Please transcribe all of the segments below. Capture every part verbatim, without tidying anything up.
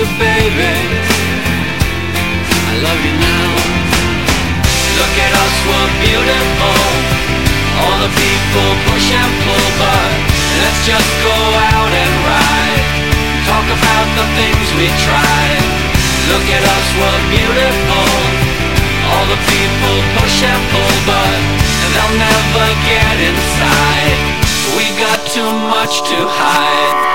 baby, I love you now. Look at us, we're beautiful. All the people push and pull, but let's just go out and ride. Talk about the things we tried. Look at us, we're beautiful. All the people push and pull, but they'll never get inside. We got too much to hide.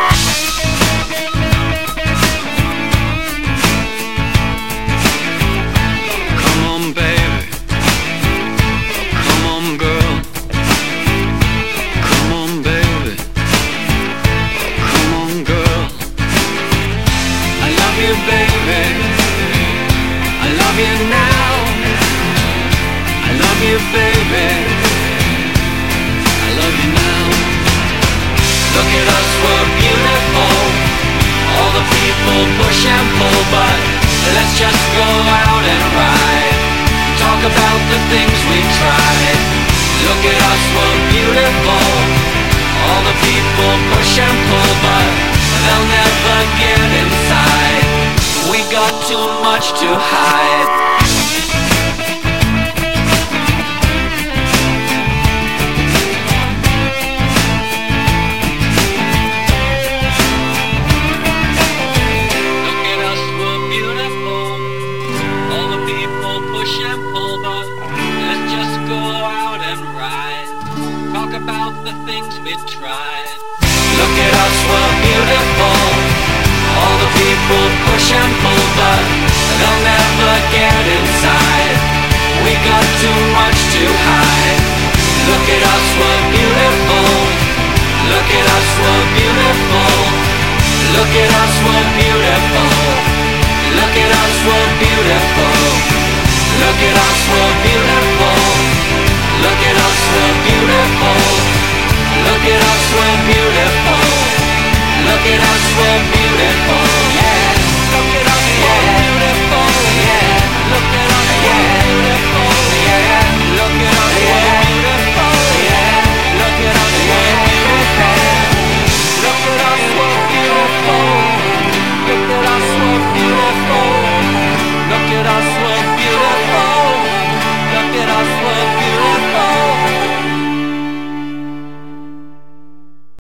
Baby, I love you now. Look at us, we're beautiful. All the people push and pull, but let's just go out and ride. Talk about the things we tried. Look at us, we're beautiful. All the people push and pull, but they'll never get inside. We got too much to hide. About the things we tried. Look at us, we're beautiful. All the people push and pull, but they'll never get inside. We got too much to hide. Look at us, we're beautiful. Look at us, we're beautiful. Look at us, we're beautiful. Look at us, we're beautiful. Look at us, we're beautiful. Look at us, we're beautiful. Look at us, we're beautiful. Look at us, we're beautiful.